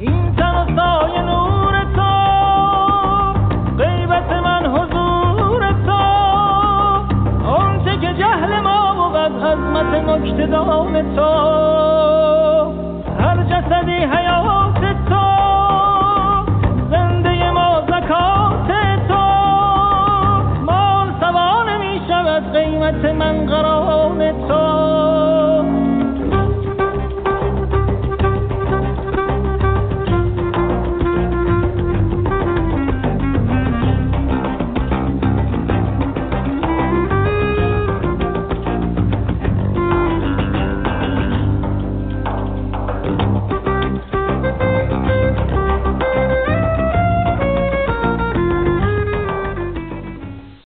این تن و سایه نور تو، غیبت من حضور تو، آنچه که جهل ما بود عظمت نکته دان تو.